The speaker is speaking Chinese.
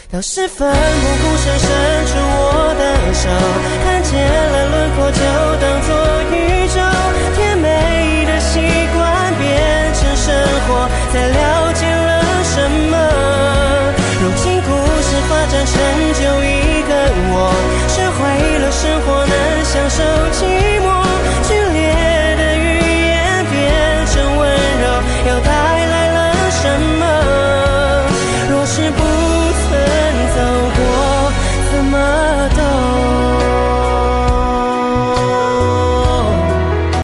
到时奋不顾身伸出我的手，看见了轮廓就当作宇宙，甜美的习惯变成生活，在